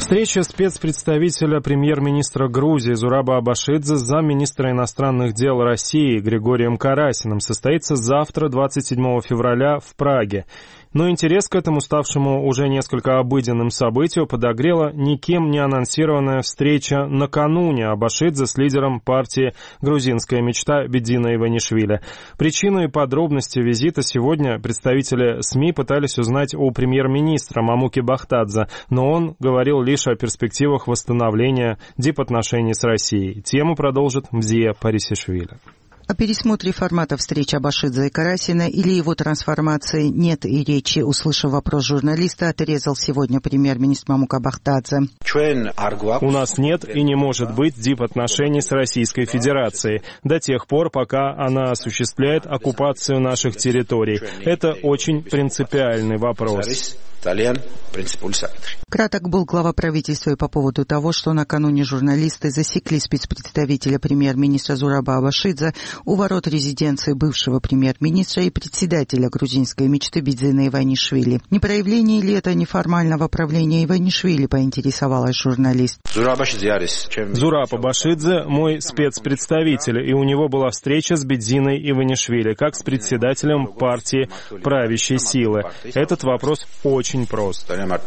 Встреча спецпредставителя премьер-министра Грузии Зураба Абашидзе с замминистра иностранных дел России Григорием Карасиным состоится завтра, 27 февраля, в Праге. Но интерес к этому ставшему уже несколько обыденным событию подогрела никем не анонсированная встреча накануне Абашидзе с лидером партии «Грузинская мечта» Бедзина Иванишвили. Причину и подробности визита сегодня представители СМИ пытались узнать у премьер-министра Мамуки Бахтадзе, но он говорил лишь о перспективах восстановления дипотношений с Россией. Тему продолжит Мзия Парисишвили. О пересмотре формата встреч Абашидзе и Карасина или его трансформации нет и речи. Услышав вопрос журналиста, отрезал сегодня премьер-министр Мамука Бахтадзе. У нас нет и не может быть дипотношений с Российской Федерацией до тех пор, пока она осуществляет оккупацию наших территорий. Это очень принципиальный вопрос. Краток был глава правительства и по поводу того, что накануне журналисты засекли спецпредставителя премьер-министра Зураба Абашидзе у ворот резиденции бывшего премьер-министра и председателя грузинской мечты Бедзина Иванишвили. Не проявление ли это неформального правления Иванишвили, поинтересовалась журналист. Зураб Абашидзе мой спецпредставитель, и у него была встреча с Бедзиной Иванишвили, как с председателем партии правящей силы. Этот вопрос очень прост.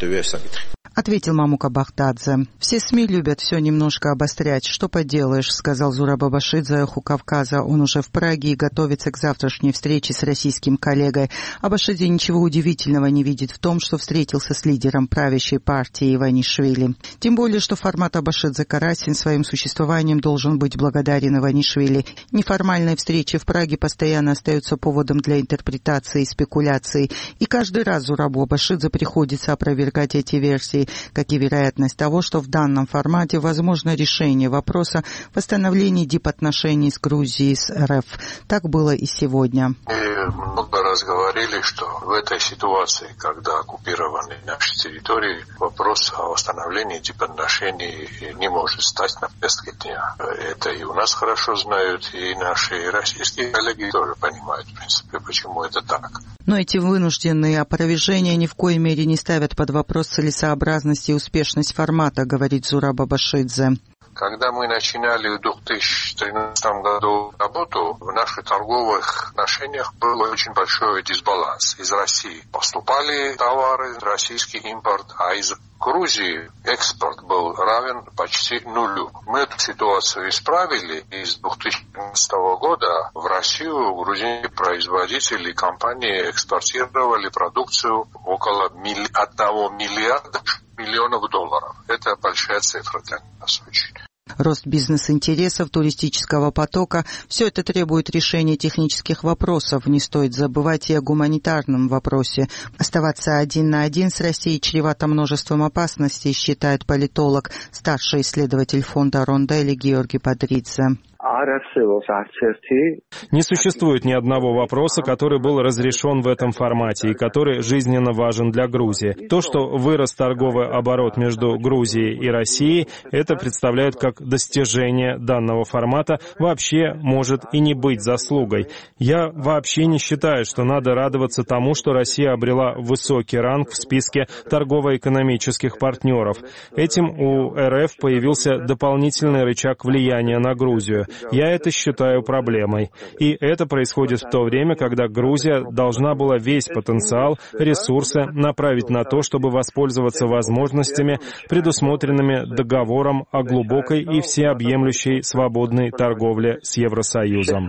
Ответил Мамука Бахтадзе. Все СМИ любят все немножко обострять. Что поделаешь, сказал Зураб Абашидзе «Эху Кавказа». Он уже в Праге и готовится к завтрашней встрече с российским коллегой. Абашидзе ничего удивительного не видит в том, что встретился с лидером правящей партии Иванишвили. Тем более, что формат Абашидзе-Карасин своим существованием должен быть благодарен Иванишвили. Неформальные встречи в Праге постоянно остаются поводом для интерпретации и спекуляций. И каждый раз Зурабу Абашидзе приходится опровергать эти версии, как и вероятность того, что в данном формате возможно решение вопроса восстановления дипотношений с Грузией с РФ. Так было и сегодня. Мы много раз говорили, что в этой ситуации, когда оккупированы наши территории, вопрос о восстановлении дипотношений не может стать на повестке дня. Это и у нас хорошо знают, и наши российские коллеги тоже понимают, в принципе, почему это так. Но эти вынужденные опровержения ни в коей мере не ставят под вопрос целесообразность и успешность формата, говорит Зураб Абашидзе. Когда мы начинали в 2013 году работу, в наших торговых отношениях был очень большой дисбаланс. Из России поступали товары, российский импорт, а из Грузии экспорт был равен почти нулю. Мы эту ситуацию исправили, и с 2014 года в Россию грузинские производители и компании экспортировали продукцию около 1 миллиарда миллионов долларов. Это большая цифра для нас очень. Рост бизнес-интересов, туристического потока – все это требует решения технических вопросов. Не стоит забывать и о гуманитарном вопросе. Оставаться один на один с Россией чревато множеством опасностей, считает политолог, старший исследователь фонда Ронделли Георгий Падридзе. Не существует ни одного вопроса, который был разрешен в этом формате и который жизненно важен для Грузии. То, что вырос торговый оборот между Грузией и Россией, это представляет как достижение данного формата, вообще может и не быть заслугой. Я вообще не считаю, что надо радоваться тому, что Россия обрела высокий ранг в списке торгово-экономических партнеров. Этим у РФ появился дополнительный рычаг влияния на Грузию. Я это считаю проблемой. И это происходит в то время, когда Грузия должна была весь потенциал, ресурсы направить на то, чтобы воспользоваться возможностями, предусмотренными договором о глубокой и всеобъемлющей свободной торговле с Евросоюзом.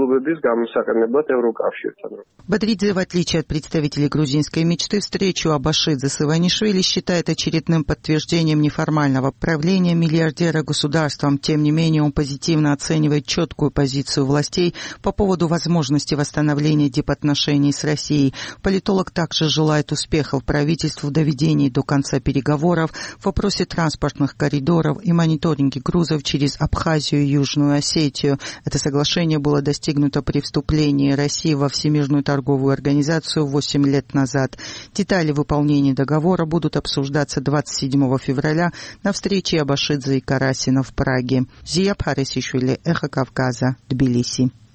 Падридзе, в отличие от представителей грузинской мечты, встречу Абашидзе с Иванишвили считает очередным подтверждением неформального правления миллиардера государством. Тем не менее, он позитивно оценивает четкую позицию властей по поводу возможности восстановления дипотношений с Россией. Политолог также желает успехов правительству в доведении до конца переговоров в вопросе транспортных коридоров и мониторинге грузов через Абхазию и Южную Осетию. Это соглашение было достигнуто при вступлении России во Всемирную торговую организацию 8 лет назад. Детали выполнения договора будут обсуждаться 27 февраля на встрече Абашидзе и Карасина в Праге. Зия Парисишвили, Эхо Кавказа, Тбилиси.